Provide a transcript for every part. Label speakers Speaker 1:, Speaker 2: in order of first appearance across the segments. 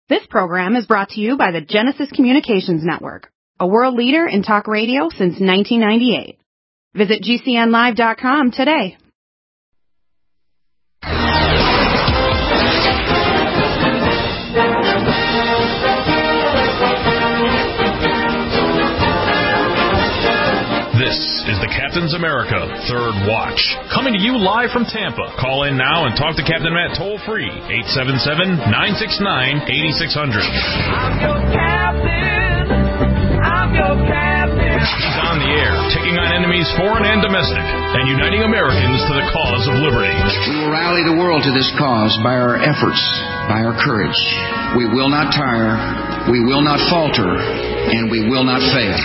Speaker 1: This program is brought to you by the Genesis Communications Network, a world leader in talk radio since 1998. Visit GCNlive.com today.
Speaker 2: This is the Captain's America Third Watch, coming to you live from Tampa. Call in now and talk to Captain Matt toll-free, 877-969-8600.
Speaker 3: I'm your captain. I'm your captain.
Speaker 2: He's on the air, taking on enemies foreign and domestic, and uniting Americans to the cause of liberty.
Speaker 4: We will rally the world to this cause by our efforts, by our courage. We will not tire, we will not falter, and we will not fail.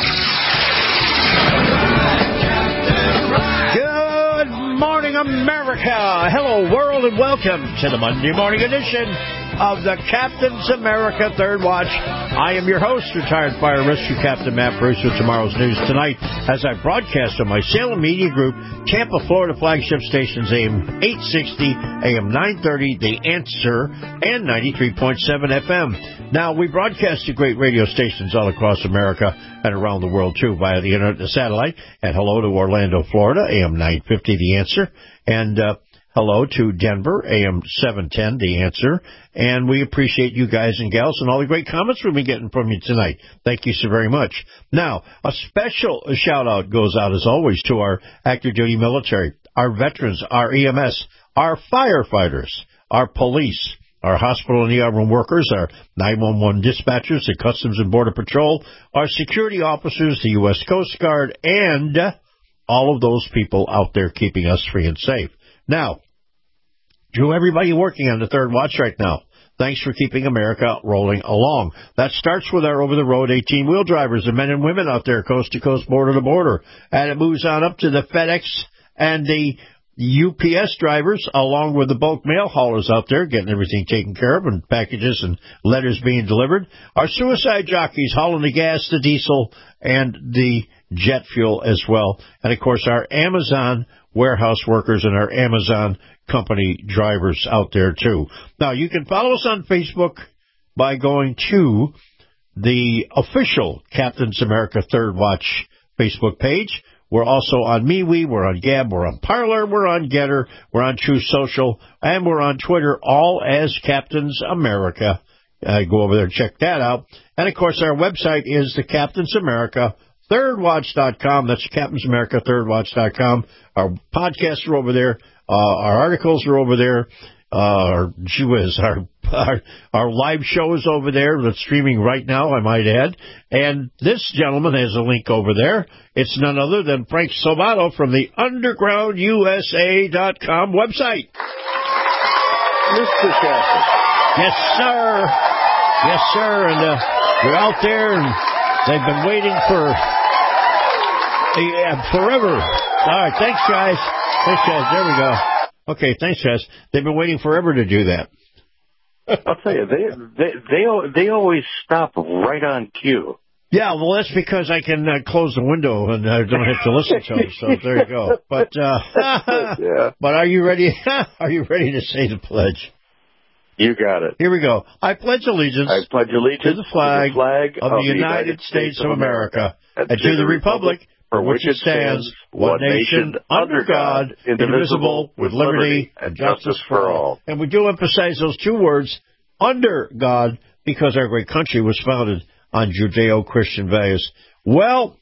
Speaker 5: Good morning, America. Hello, world, and welcome to the Monday morning edition of the Captain's America Third Watch. I am your host, retired fire rescue Captain Matt Bruce, with tomorrow's news tonight as I broadcast on my Salem Media Group, Tampa, Florida flagship stations, AM 860, AM 930, The Answer, and 93.7 FM. Now, we broadcast to great radio stations all across America and around the world, too, via the internet and satellite. And hello to Orlando, Florida, AM 950, The Answer. And hello to Denver, AM 710, The Answer. And we appreciate you guys and gals and all the great comments we've been getting from you tonight. Thank you so very much. Now, a special shout-out goes out, as always, to our active duty military, our veterans, our EMS, our firefighters, our police, our hospital and ER room workers, our 911 dispatchers, the Customs and Border Patrol, our security officers, the U.S. Coast Guard, and all of those people out there keeping us free and safe. Now, to everybody working on the Third Watch right now, thanks for keeping America rolling along. That starts with our over-the-road 18-wheel drivers, the men and women out there coast to coast, border to border. And it moves on up to the FedEx and the UPS drivers, along with the bulk mail haulers out there, getting everything taken care of and packages and letters being delivered. Our suicide jockeys hauling the gas, the diesel, and the jet fuel as well. And, of course, our Amazon warehouse workers and our Amazon company drivers out there, too. Now, you can follow us on Facebook by going to the official Captain's America Third Watch Facebook page. We're also on MeWe, we're on Gab, we're on Parler, we're on Getter, we're on True Social, and we're on Twitter, all as Captain's America. Go over there and check that out. And, of course, our website is the Captain's America ThirdWatch.com. That's Captain's America ThirdWatch.com. Our podcasts are over there. Our articles are over there. Our live show is over there. That's streaming right now, I might add. And this gentleman has a link over there. It's none other than Frank Salvato from the UndergroundUSA.com website.
Speaker 6: Mr. Captain.
Speaker 5: Yes, sir. Yes, sir. And they're out there, and they've been waiting for forever. All right, thanks, guys. Thanks, guys. There we go. Okay, thanks, guys. They've been waiting forever to do that.
Speaker 6: I'll tell you, they always stop right on cue.
Speaker 5: Yeah, well, that's because I can close the window and I don't have to listen to them. So there you go. But
Speaker 6: yeah.
Speaker 5: But are you ready? Are you ready to say the pledge?
Speaker 6: You got it.
Speaker 5: Here we go. I pledge allegiance.
Speaker 6: I pledge allegiance
Speaker 5: to the flag
Speaker 6: of
Speaker 5: the United States of America and to the republic for which it stands, one nation, under God, indivisible, with liberty and justice for all. And we do emphasize those two words, under God, because our great country was founded on Judeo-Christian values. Well,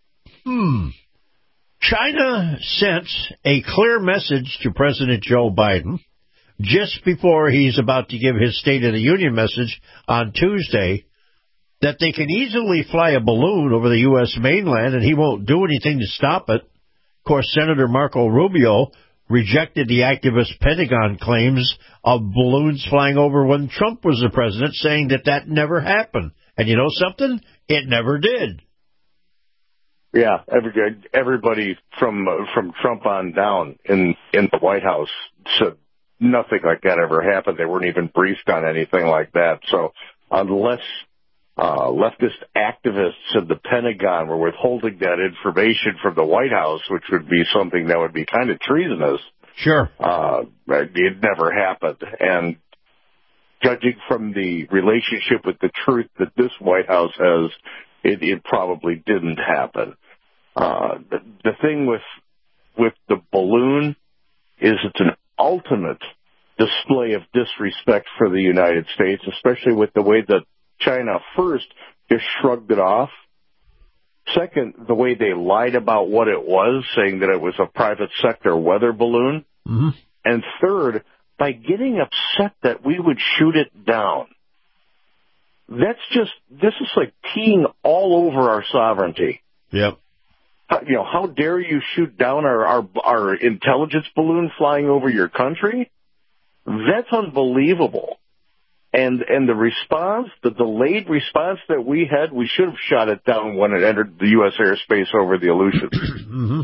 Speaker 5: China sent a clear message to President Joe Biden just before he's about to give his State of the Union message on Tuesday, that they can easily fly a balloon over the U.S. mainland and he won't do anything to stop it. Of course, Senator Marco Rubio rejected the activist Pentagon claims of balloons flying over when Trump was the president, saying that that never happened. And you know something? It never did.
Speaker 6: Yeah, everybody from Trump on down in the White House said nothing like that ever happened. They weren't even briefed on anything like that. So unless leftist activists at the Pentagon were withholding that information from the White House, which would be something that would be kind of treasonous.
Speaker 5: Sure.
Speaker 6: It never happened. And judging from the relationship with the truth that this White House has, it probably didn't happen. The thing with the balloon is it's an ultimate display of disrespect for the United States, especially with the way that China first just shrugged it off. Second, the way they lied about what it was, saying that it was a private sector weather balloon.
Speaker 5: Mm-hmm.
Speaker 6: And third, by getting upset that we would shoot it down. This is like peeing all over our sovereignty.
Speaker 5: Yep.
Speaker 6: How dare you shoot down our intelligence balloon flying over your country? That's unbelievable. And the response, the delayed response that we had, we should have shot it down when it entered the U.S. airspace over the Aleutians.
Speaker 5: Mm-hmm.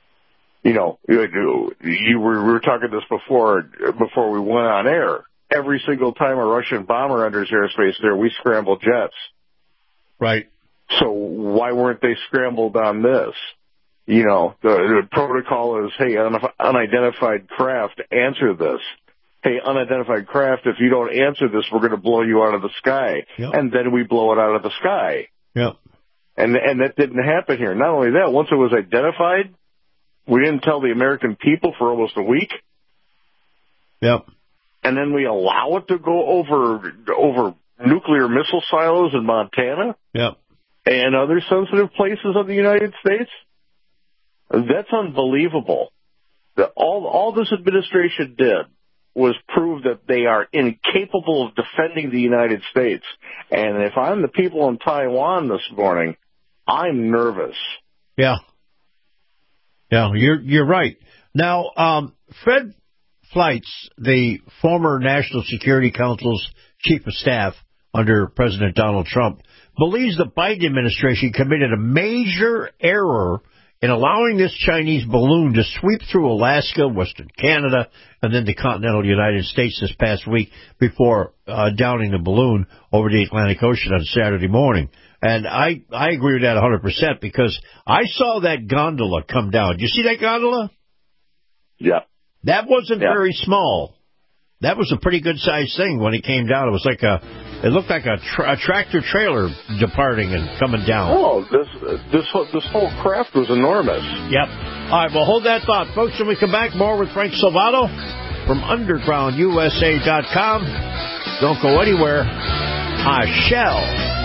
Speaker 6: We were talking this before we went on air. Every single time a Russian bomber enters airspace there, we scramble jets.
Speaker 5: Right.
Speaker 6: So why weren't they scrambled on this? The protocol is, hey, unidentified craft, answer this. Hey, unidentified craft, if you don't answer this, we're going to blow you out of the sky.
Speaker 5: Yep.
Speaker 6: And then we blow it out of the sky.
Speaker 5: Yep.
Speaker 6: And that didn't happen here. Not only that, once it was identified, we didn't tell the American people for almost a week.
Speaker 5: Yep.
Speaker 6: And then we allow it to go over nuclear missile silos in Montana.
Speaker 5: Yep.
Speaker 6: And other sensitive places of the United States. That's unbelievable. All this administration did was prove that they are incapable of defending the United States. And if I'm the people in Taiwan this morning, I'm nervous.
Speaker 5: Yeah. Yeah, you're right. Now, Fred Fleitz, the former National Security Council's chief of staff under President Donald Trump, believes the Biden administration committed a major error in allowing this Chinese balloon to sweep through Alaska, Western Canada, and then the continental United States this past week before downing the balloon over the Atlantic Ocean on Saturday morning. And I agree with that 100% because I saw that gondola come down. Did you see that gondola?
Speaker 6: Yeah.
Speaker 5: That wasn't very small. That was a pretty good-sized thing when it came down. It looked like a tractor trailer departing and coming down.
Speaker 6: Oh, this whole craft was enormous.
Speaker 5: Yep. All right, well, hold that thought, folks. When we come back, more with Frank Salvato from UndergroundUSA.com. Don't go anywhere. I shall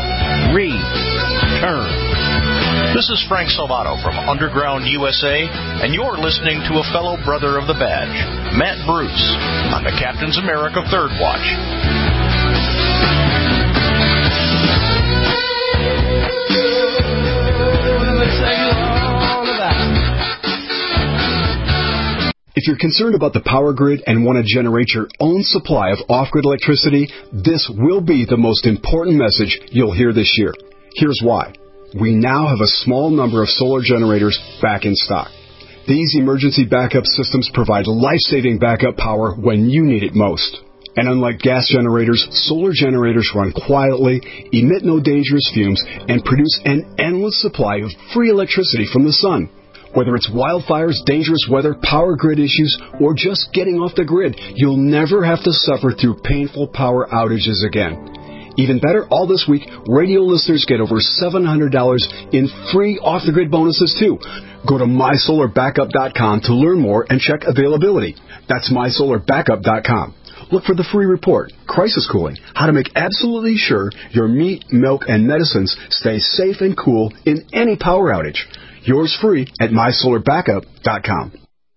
Speaker 5: return.
Speaker 2: This is Frank Salvato from Underground USA, and you're listening to a fellow brother of the badge, Matt Bruce, on the Captain's America Third Watch.
Speaker 7: If you're concerned about the power grid and want to generate your own supply of off-grid electricity, this will be the most important message you'll hear this year. Here's why. We now have a small number of solar generators back in stock. These emergency backup systems provide life-saving backup power when you need it most. And unlike gas generators, solar generators run quietly, emit no dangerous fumes, and produce an endless supply of free electricity from the sun. Whether it's wildfires, dangerous weather, power grid issues, or just getting off the grid, you'll never have to suffer through painful power outages again. Even better, all this week, radio listeners get over $700 in free off-the-grid bonuses, too. Go to MySolarBackup.com to learn more and check availability. That's MySolarBackup.com. Look for the free report, Crisis Cooling, how to make absolutely sure your meat, milk, and medicines stay safe and cool in any power outage. Yours free at MySolarBackup.com.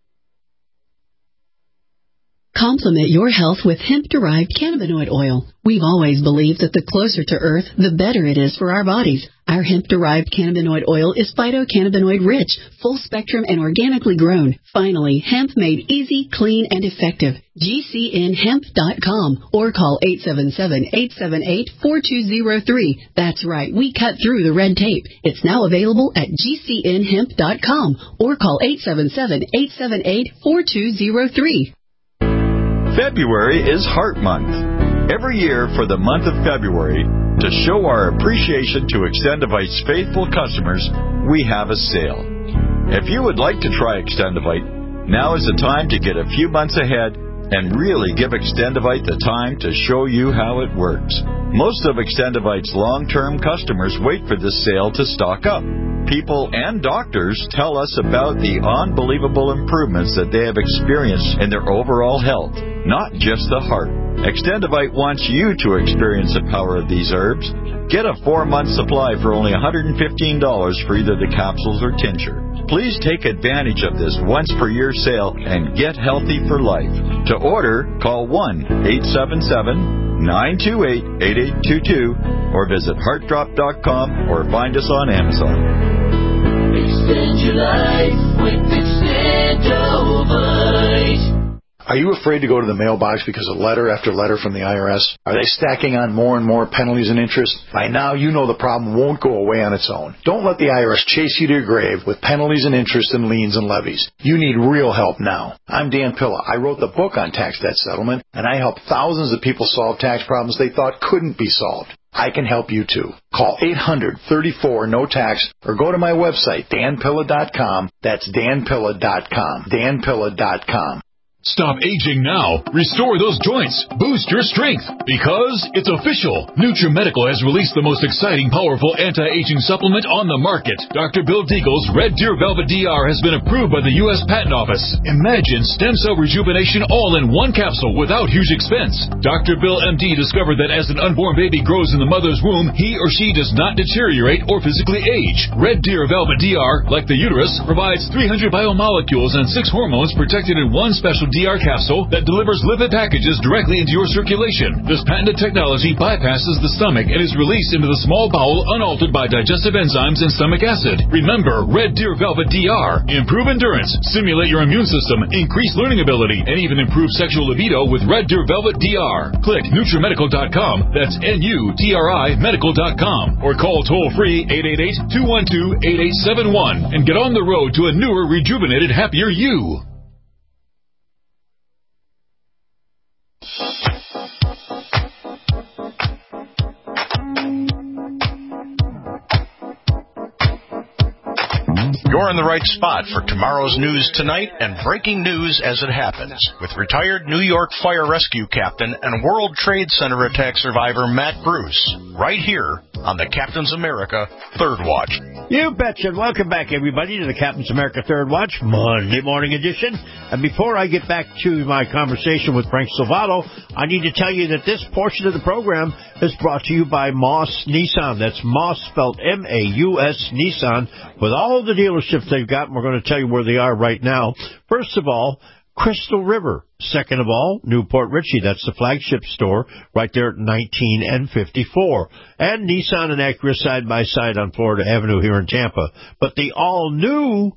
Speaker 8: Complement your health with hemp-derived cannabinoid oil. We've always believed that the closer to Earth, the better it is for our bodies. Our hemp-derived cannabinoid oil is phytocannabinoid-rich, full-spectrum, and organically grown. Finally, hemp made easy, clean, and effective. GCNhemp.com or call 877-878-4203. That's right, we cut through the red tape. It's now available at GCNhemp.com or call 877-878-4203.
Speaker 9: February is Heart Month. Every year for the month of February, to show our appreciation to Extendivite's faithful customers, we have a sale. If you would like to try Extendivite, now is the time to get a few months ahead and really give Extendivite the time to show you how it works. Most of Extendivite's long-term customers wait for this sale to stock up. People and doctors tell us about the unbelievable improvements that they have experienced in their overall health, not just the heart. Extendivite wants you to experience the power of these herbs. Get a 4-month supply for only $115 for either the capsules or tincture. Please take advantage of this once-per-year sale and get healthy for life. To order, call 1-877-928-8822 or visit heartdrop.com or find us on Amazon.
Speaker 3: Extend your life with Extendivite.
Speaker 10: Are you afraid to go to the mailbox because of letter after letter from the IRS? Are they stacking on more and more penalties and interest? By now, you know the problem won't go away on its own. Don't let the IRS chase you to your grave with penalties and interest and liens and levies. You need real help now. I'm Dan Pilla. I wrote the book on tax debt settlement, and I help thousands of people solve tax problems they thought couldn't be solved. I can help you too. Call 800-34-NO-TAX or go to my website, danpilla.com. That's danpilla.com. danpilla.com.
Speaker 11: Stop aging now. Restore those joints. Boost your strength. Because it's official. NutriMedical has released the most exciting, powerful anti-aging supplement on the market. Dr. Bill Deagle's Red Deer Velvet DR has been approved by the U.S. Patent Office. Imagine stem cell rejuvenation all in one capsule without huge expense. Dr. Bill MD discovered that as an unborn baby grows in the mother's womb, he or she does not deteriorate or physically age. Red Deer Velvet DR, like the uterus, provides 300 biomolecules and 6 hormones protected in one special DR capsule that delivers lipid packages directly into your circulation. This patented technology bypasses the stomach and is released into the small bowel unaltered by digestive enzymes and stomach acid. Remember, Red Deer Velvet DR. Improve endurance, stimulate your immune system, increase learning ability, and even improve sexual libido with Red Deer Velvet DR. Click NutriMedical.com, that's NUTRI Medical.com, or call toll-free 888-212-8871 and get on the road to a newer, rejuvenated, happier you.
Speaker 2: You're in the right spot for tomorrow's news tonight and breaking news as it happens with retired New York Fire Rescue Captain and World Trade Center attack survivor Matt Bruce, right here on the Captain's America Third Watch.
Speaker 5: You betcha. Welcome back, everybody, to the Captain's America Third Watch, Monday morning edition. And before I get back to my conversation with Frank Salvato, I need to tell you that this portion of the program is brought to you by Moss Nissan. That's Moss, spelled M-A-U-S, Nissan, with all the dealerships they've got, and we're going to tell you where they are right now. First of all, Crystal River. Second of all, Newport Richey. That's the flagship store right there at 19 and 54. And Nissan and Acura side by side on Florida Avenue here in Tampa. But the all-new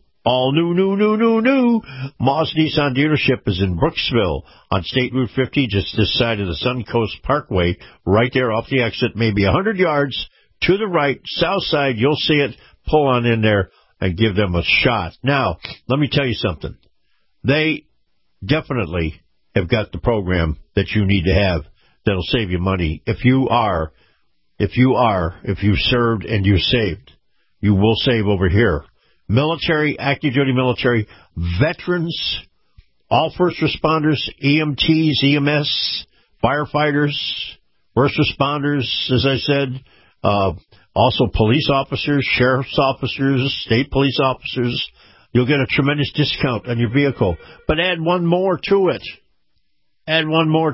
Speaker 5: Moss Nissan dealership is in Brooksville on State Route 50, just this side of the Suncoast Parkway, right there off the exit, maybe 100 yards to the right, south side. You'll see it. Pull on in there and give them a shot. Now, let me tell you something. They definitely have got the program that you need to have that'll save you money. If you served and you saved, you will save over here. Military, active duty military, veterans, all first responders, EMTs, EMS, firefighters, first responders, as I said, also police officers, sheriff's officers, state police officers. You'll get a tremendous discount on your vehicle. But add one more to it. And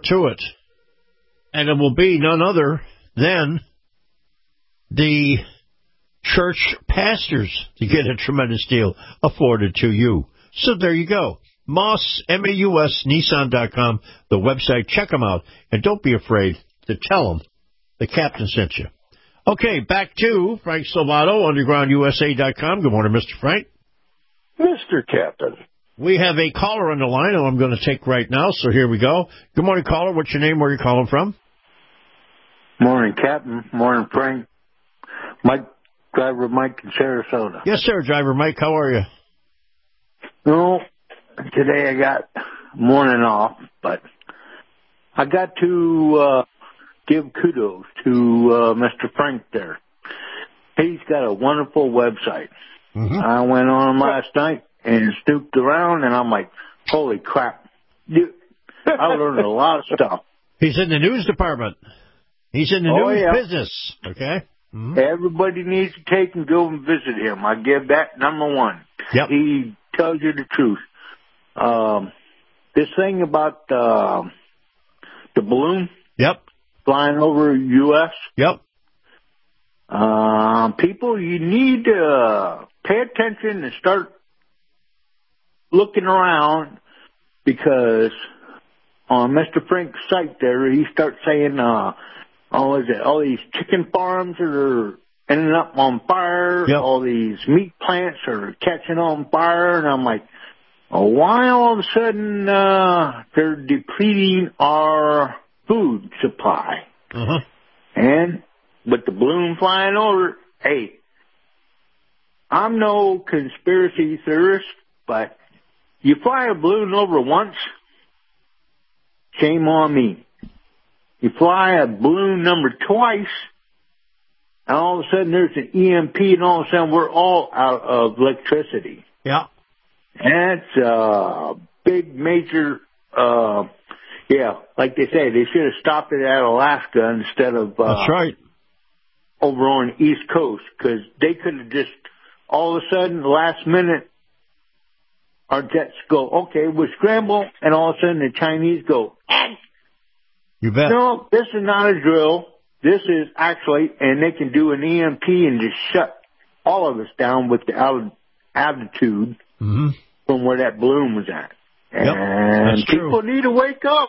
Speaker 5: it will be none other than the church pastors to get a tremendous deal afforded to you. So there you go. Moss, M-A-U-S, Nissan.com, the website. Check them out. And don't be afraid to tell them the captain sent you. Okay, back to Frank Salvato, UndergroundUSA.com. Good morning, Mr. Frank.
Speaker 6: Mr. Captain.
Speaker 5: We have a caller on the line who I'm going to take right now, so here we go. Good morning, caller. What's your name? Where are you calling from?
Speaker 12: Morning, Captain. Morning, Frank. Driver Mike in Sarasota.
Speaker 5: Yes, sir, Driver Mike. How are you?
Speaker 12: No, today I got morning off, but I got to give kudos to Mr. Frank there. He's got a wonderful website. Mm-hmm. I went on last night and snooped around, and I'm like, holy crap. I learned a lot of stuff.
Speaker 5: He's in the news department. He's in the news business. Okay. Mm-hmm.
Speaker 12: Everybody needs to take and go and visit him. I give that number one.
Speaker 5: Yep.
Speaker 12: He tells you the truth. This thing about the balloon.
Speaker 5: Yep.
Speaker 12: Flying over U.S.
Speaker 5: Yep.
Speaker 12: People, you need to pay attention and start looking around, because on Mr. Frank's site there, he starts saying, all these chicken farms are ending up on fire, all these meat plants are catching on fire, and I'm like, why all of a sudden they're depleting our food supply?
Speaker 5: Uh-huh.
Speaker 12: And with the balloon flying over, hey, I'm no conspiracy theorist, but you fly a balloon over once, shame on me. You fly a balloon number twice, and all of a sudden there's an EMP, and all of a sudden we're all out of electricity.
Speaker 5: Yeah.
Speaker 12: That's a big, major, like they say, they should have stopped it at Alaska instead of
Speaker 5: that's right,
Speaker 12: over on the East Coast, because they could have just, all of a sudden, the last minute, our jets go, okay, we'll scramble, and all of a sudden the Chinese go,
Speaker 5: you bet.
Speaker 12: No, this is not a drill. This is actually, and they can do an EMP and just shut all of us down with the altitude from where that balloon was at. And
Speaker 5: that's
Speaker 12: people
Speaker 5: true.
Speaker 12: need to wake up.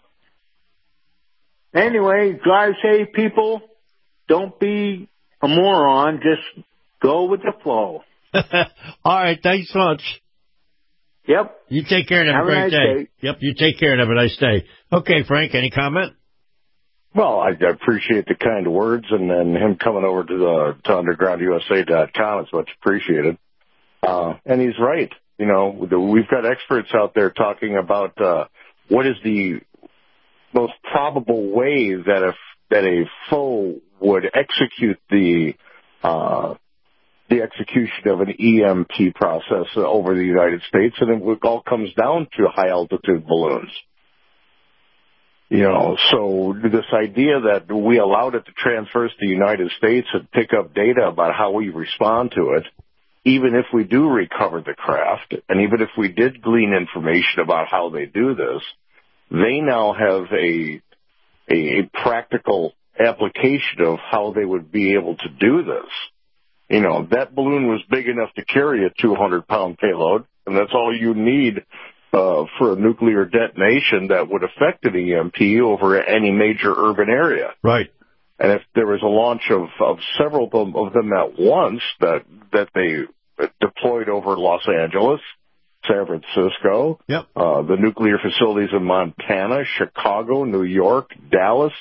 Speaker 12: Anyway, drive safe, people. Don't be a moron. Just go with the flow.
Speaker 5: All right. Thanks so much.
Speaker 12: Yep.
Speaker 5: You take care and have a great day. Yep. You take care and have a nice day. Okay, Frank, any comment?
Speaker 6: Well, I appreciate the kind words, and then him coming over to undergroundusa.com is much appreciated. And he's right. You know, we've got experts out there talking about what is the most probable way that a foe would execute the execution of an EMP process over the United States, and it all comes down to high-altitude balloons. You know, so this idea that we allowed it to transverse the United States and pick up data about how we respond to it, even if we do recover the craft, and even if we did glean information about how they do this, they now have a practical application of how they would be able to do this. You know, that balloon was big enough to carry a 200-pound payload, and that's all you need for a nuclear detonation that would affect an EMP over any major urban area.
Speaker 5: Right.
Speaker 6: And if there was a launch of several of them at once that they deployed over Los Angeles, San Francisco, the nuclear facilities in Montana, Chicago, New York, Dallas,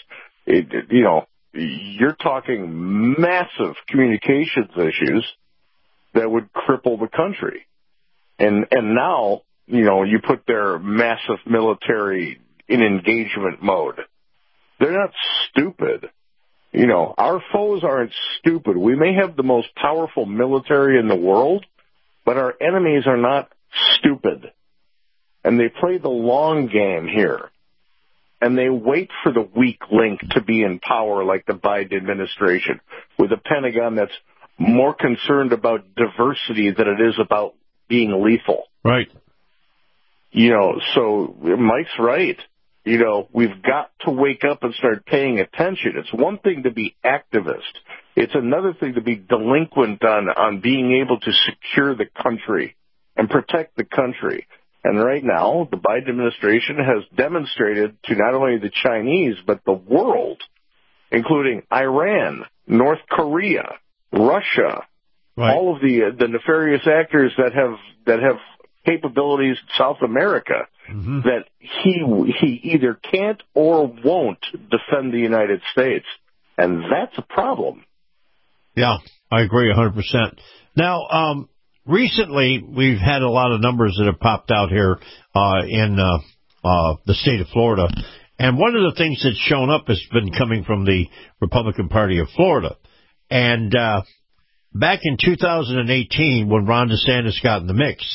Speaker 6: you're talking massive communications issues that would cripple the country. And now, you know, you put their massive military in engagement mode. They're not stupid. You know, our foes aren't stupid. We may have the most powerful military in the world, but our enemies are not stupid. And they play the long game here. And they wait for the weak link to be in power, like the Biden administration, with a Pentagon that's more concerned about diversity than it is about being lethal.
Speaker 5: Right.
Speaker 6: You know, so Mike's right. You know, we've got to wake up and start paying attention. It's one thing to be activist. It's another thing to be delinquent on being able to secure the country and protect the country. And right now, the Biden administration has demonstrated to not only the Chinese, but the world, including Iran, North Korea, Russia, all of the nefarious actors that have capabilities in South America, that he either can't or won't defend the United States. And that's a problem.
Speaker 5: Yeah, I agree 100%. Now, recently, we've had a lot of numbers that have popped out here in the state of Florida. And one of the things that's shown up has been coming from the Republican Party of Florida. And back in 2018, when Ron DeSantis got in the mix,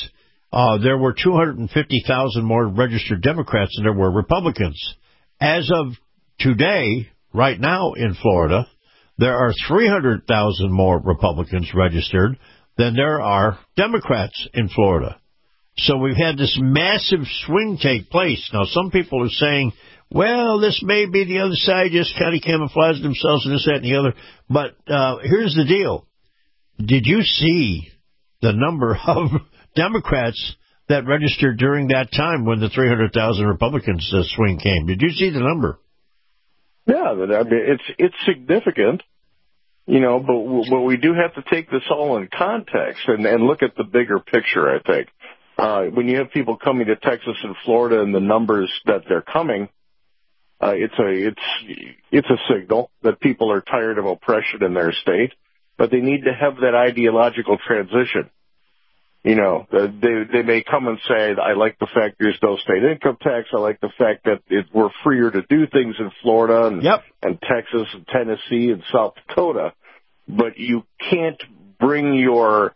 Speaker 5: there were 250,000 more registered Democrats than there were Republicans. As of today, right now in Florida, there are 300,000 more Republicans registered than there are Democrats in Florida. So we've had this massive swing take place. Now, some people are saying, well, this may be the other side just kind of camouflaged themselves and this, that, and the other. But here's the deal. Did you see the number of Democrats that registered during that time when the 300,000 Republicans swing came? Did you see the number?
Speaker 6: Yeah, I mean, it's significant, but we do have to take this all in context and look at the bigger picture, I think. When you have people coming to Texas and Florida and the numbers that they're coming, it's a signal that people are tired of oppression in their state, but they need to have that ideological transition. They may come and say, I like the fact there's no state income tax. I like the fact that we're freer to do things in Florida and Texas and Tennessee and South Dakota. But you can't bring your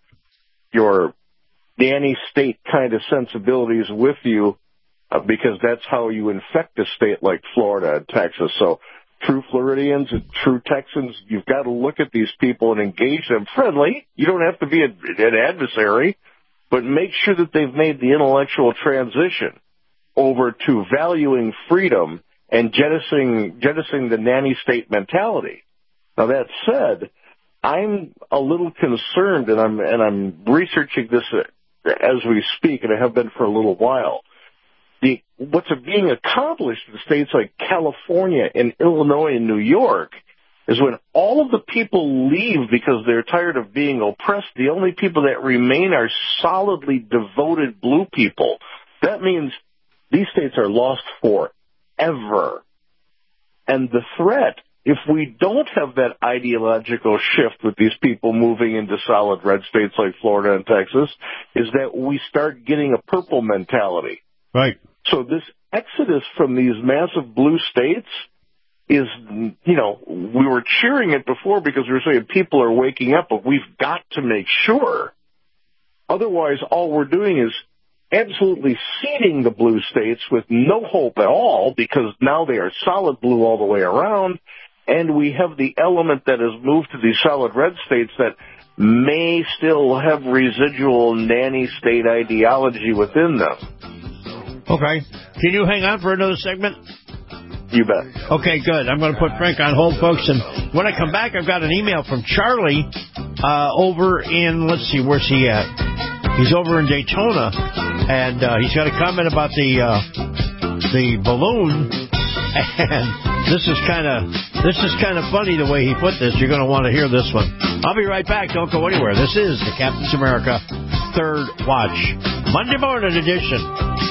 Speaker 6: nanny state kind of sensibilities with you because that's how you infect a state like Florida and Texas. So true Floridians and true Texans, you've got to look at these people and engage them friendly. You don't have to be an adversary, but make sure that they've made the intellectual transition over to valuing freedom and jettisoning the nanny state mentality. Now, that said, I'm a little concerned, and I'm researching this as we speak, and I have been for a little while. What's being accomplished in states like California and Illinois and New York is when all of the people leave because they're tired of being oppressed, the only people that remain are solidly devoted blue people. That means these states are lost forever. And the threat, if we don't have that ideological shift with these people moving into solid red states like Florida and Texas, is that we start getting a purple mentality.
Speaker 5: Right.
Speaker 6: So this exodus from these massive blue states is, we were cheering it before because we were saying people are waking up, but we've got to make sure. Otherwise, all we're doing is absolutely seeding the blue states with no hope at all because now they are solid blue all the way around, and we have the element that has moved to these solid red states that may still have residual nanny state ideology within them.
Speaker 5: Okay. Can you hang on for another segment?
Speaker 6: You bet.
Speaker 5: Okay, good. I'm going to put Frank on hold, folks, and when I come back, I've got an email from Charlie over in, let's see, where's he at? He's over in Daytona, and he's got a comment about the balloon, and this is kind of funny the way he put this. You're going to want to hear this one. I'll be right back. Don't go anywhere. This is the Captain's America Third Watch, Monday morning edition.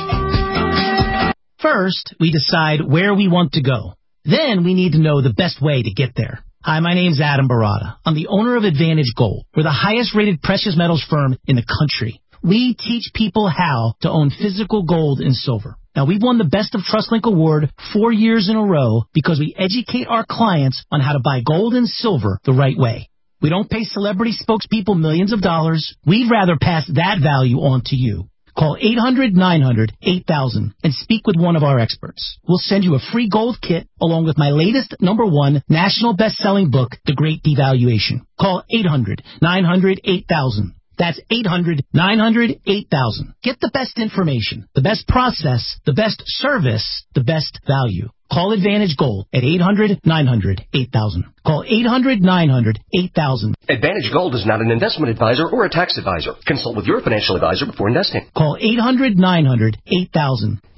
Speaker 13: First, we decide where we want to go. Then we need to know the best way to get there. Hi, my name's Adam Barada. I'm the owner of Advantage Gold. We're the highest-rated precious metals firm in the country. We teach people how to own physical gold and silver. Now, we've won the Best of TrustLink Award 4 years in a row because we educate our clients on how to buy gold and silver the right way. We don't pay celebrity spokespeople millions of dollars. We'd rather pass that value on to you. Call 800-900-8000 and speak with one of our experts. We'll send you a free gold kit along with my latest #1 national best-selling book, The Great Devaluation. Call 800-900-8000. That's 800-900-8000. Get the best information, the best process, the best service, the best value. Call Advantage Gold at 800-900-8000. Call 800-900-8000.
Speaker 14: Advantage Gold is not an investment advisor or a tax advisor. Consult with your financial advisor before investing.
Speaker 13: Call 800-900-8000.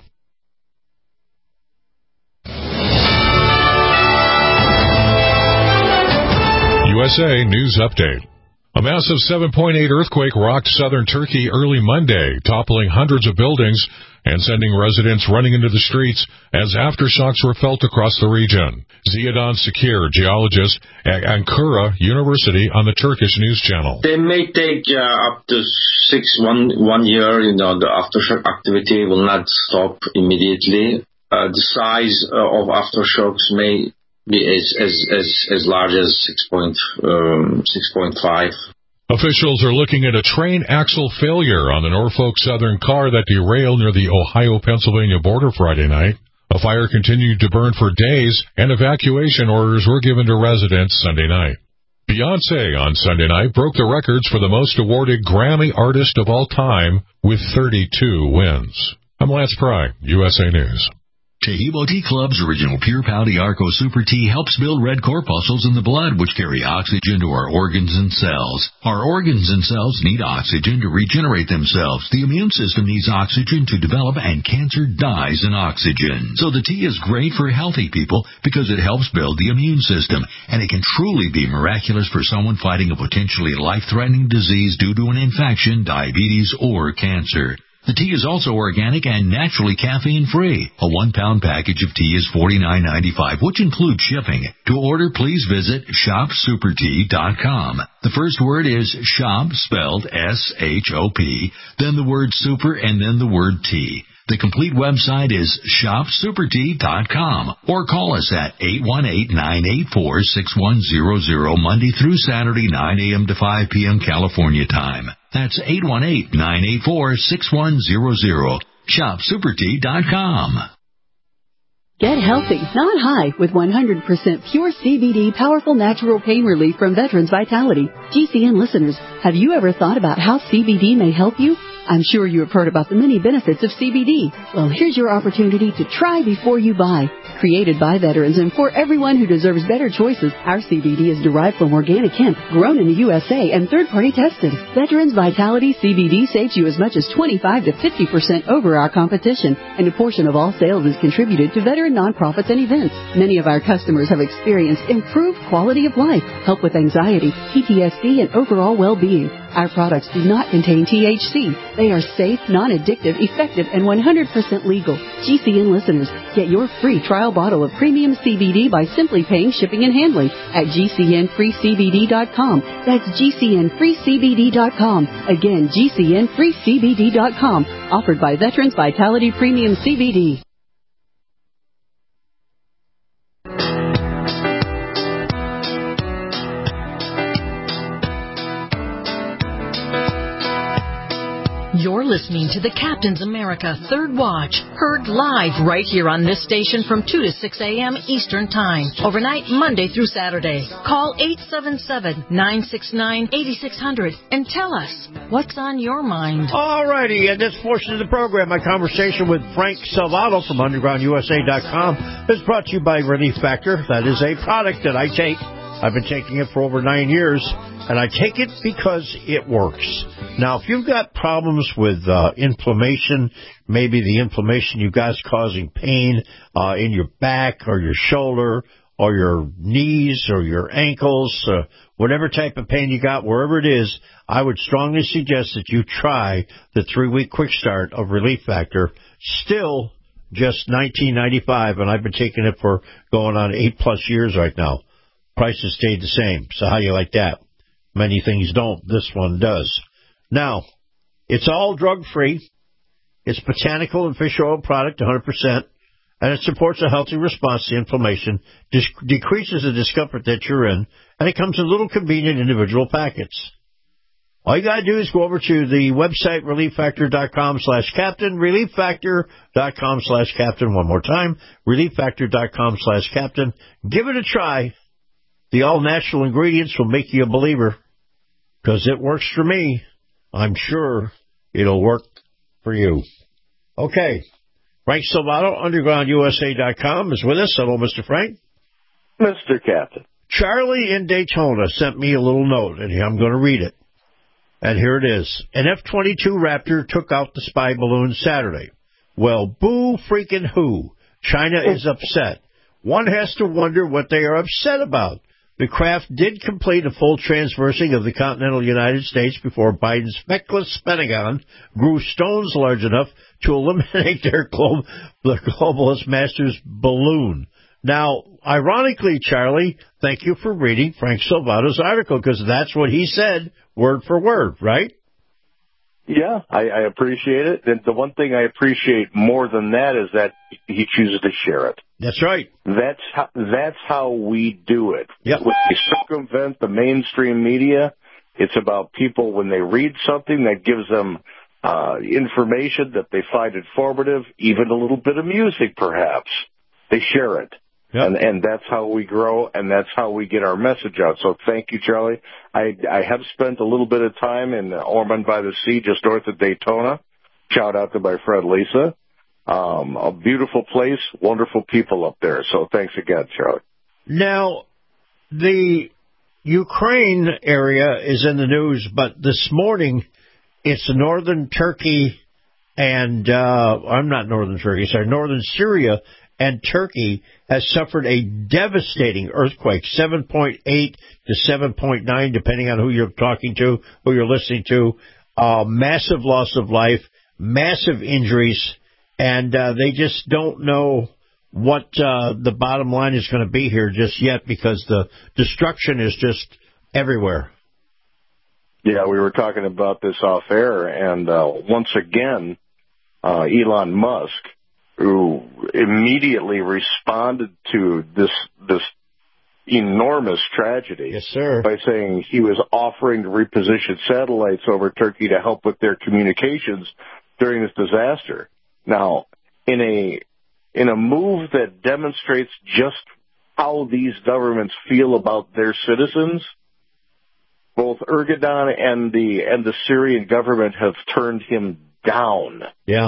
Speaker 11: USA News Update. A massive 7.8 earthquake rocked southern Turkey early Monday, toppling hundreds of buildings and sending residents running into the streets as aftershocks were felt across the region. Ziyadan Sakir, geologist at Ankara University on the Turkish news channel.
Speaker 15: They may take up to 1 year. The aftershock activity will not stop immediately. The size of aftershocks may be as large as 6.5.
Speaker 16: Officials are looking at a train axle failure on the Norfolk Southern car that derailed near the Ohio-Pennsylvania border Friday night. A fire continued to burn for days, and evacuation orders were given to residents Sunday night. Beyoncé on Sunday night broke the records for the most awarded Grammy artist of all time with 32 wins. I'm Lance Pry, USA News.
Speaker 11: Tahibo Tea Club's original Pure Pouty Arco Super Tea helps build red corpuscles in the blood, which carry oxygen to our organs and cells. Our organs and cells need oxygen to regenerate themselves. The immune system needs oxygen to develop, and cancer dies in oxygen. So the tea is great for healthy people because it helps build the immune system, and it can truly be miraculous for someone fighting a potentially life-threatening disease due to an infection, diabetes, or cancer. The tea is also organic and naturally caffeine-free. A 1-pound package of tea is $49.95, which includes shipping. To order, please visit shopsupertea.com. The first word is shop, spelled S-H-O-P, then the word super, and then the word tea. The complete website is shopsupertea.com, or call us at 818-984-6100 Monday through Saturday, 9 a.m. to 5 p.m. California time. That's 818-984-6100. shopsupertea.com.
Speaker 8: Get healthy, not high, with 100% pure CBD powerful natural pain relief from Veterans Vitality. GCN listeners, have you ever thought about how CBD may help you? I'm sure you have heard about the many benefits of CBD. Well, here's your opportunity to try before you buy. Created by veterans and for everyone who deserves better choices, our CBD is derived from organic hemp, grown in the USA, and third-party tested. Veterans Vitality CBD saves you as much as 25 to 50% over our competition, and a portion of all sales is contributed to veteran nonprofits and events. Many of our customers have experienced improved quality of life, help with anxiety, PTSD, and overall well-being. Our products do not contain THC. They are safe, non-addictive, effective, and 100% legal. GCN listeners, get your free trial bottle of premium CBD by simply paying shipping and handling at GCNFreeCBD.com. That's GCNFreeCBD.com. Again, GCNFreeCBD.com. Offered by Veterans Vitality Premium CBD.
Speaker 17: You're listening to the Captain's America Third Watch, heard live right here on this station from 2 to 6 a.m. Eastern Time, overnight Monday through Saturday. Call 877-969-8600 and tell us what's on your mind.
Speaker 5: All righty, in this portion of the program, my conversation with Frank Salvato from UndergroundUSA.com is brought to you by Relief Factor. That is a product that I take. I've been taking it for over 9 years, and I take it because it works. Now, if you've got problems with inflammation, maybe the inflammation you've got is causing pain in your back or your shoulder or your knees or your ankles, whatever type of pain you got, wherever it is, I would strongly suggest that you try the 3-week quick start of Relief Factor. Still just $19.95, and I've been taking it for going on 8+ years right now. Prices stayed the same. So how you like that? Many things don't. This one does. Now, it's all drug-free. It's botanical and fish oil product, 100%, and it supports a healthy response to inflammation, decreases the discomfort that you're in, and it comes in little convenient individual packets. All you got to do is go over to the website, ReliefFactor.com/Captain, ReliefFactor.com/Captain. One more time, ReliefFactor.com/Captain. Give it a try. The all-natural ingredients will make you a believer, because it works for me. I'm sure it'll work for you. Okay. Frank Salvato, UndergroundUSA.com, is with us. Hello, Mr. Frank.
Speaker 6: Mr. Captain.
Speaker 5: Charlie in Daytona sent me a little note, and I'm going to read it. And here it is. An F-22 Raptor took out the spy balloon Saturday. Well, boo freaking who? China is upset. One has to wonder what they are upset about. The craft did complete a full transversing of the continental United States before Biden's feckless Pentagon grew stones large enough to eliminate the globalist master's balloon. Now, ironically, Charlie, thank you for reading Frank Salvato's article, because that's what he said, word for word, right?
Speaker 6: Yeah, I appreciate it. And the one thing I appreciate more than that is that he chooses to share it.
Speaker 5: That's right.
Speaker 6: That's how we do it.
Speaker 5: Yep.
Speaker 6: We circumvent the mainstream media. It's about people when they read something that gives them information that they find informative, even a little bit of music perhaps. They share it. Yep. And that's how we grow, and that's how we get our message out. So thank you, Charlie. I have spent a little bit of time in Ormond by the Sea, just north of Daytona. Shout out to my friend Lisa. A beautiful place, wonderful people up there. So thanks again, Charlie.
Speaker 5: Now, the Ukraine area is in the news, but this morning it's northern Turkey and, northern Syria and Turkey has suffered a devastating earthquake, 7.8 to 7.9, depending on who you're talking to, who you're listening to. Massive loss of life, massive injuries, and they just don't know what the bottom line is going to be here just yet because the destruction is just everywhere.
Speaker 6: Yeah, we were talking about this off air, and once again, Elon Musk, who immediately responded to this enormous tragedy,
Speaker 5: yes, sir,
Speaker 6: by saying he was offering to reposition satellites over Turkey to help with their communications during this disaster. Now, in a move that demonstrates just how these governments feel about their citizens, both Erdogan and the Syrian government have turned him down.
Speaker 5: Yeah.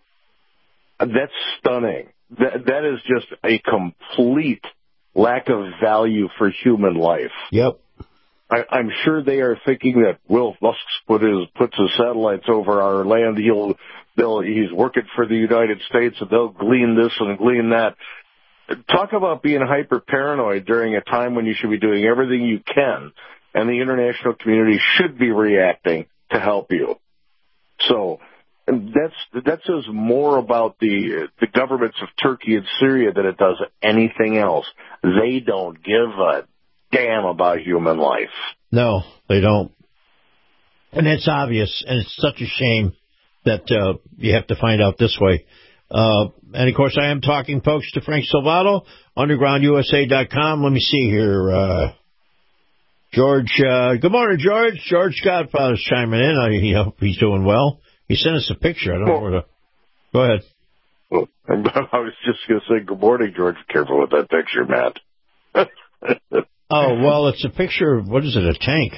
Speaker 6: That's stunning. That is just a complete lack of value for human life.
Speaker 5: Yep.
Speaker 6: I'm sure they are thinking that Will Musk puts his satellites over our land. He's working for the United States, and they'll glean this and glean that. Talk about being hyper paranoid during a time when you should be doing everything you can, and the international community should be reacting to help you. So that says more about the governments of Turkey and Syria than it does anything else. They don't give a damn about human life.
Speaker 5: No, they don't. And it's obvious, and it's such a shame that you have to find out this way. And, of course, I am talking, folks, to Frank Salvato, undergroundusa.com. Let me see here. George, good morning, George. George Godfather's chiming in. I hope he's doing well. He sent us a picture. I don't know where to... Go ahead.
Speaker 6: Well, I was just going to say good morning, George. Be careful with that picture, Matt.
Speaker 5: Oh, well, it's a picture of, what is it, a tank?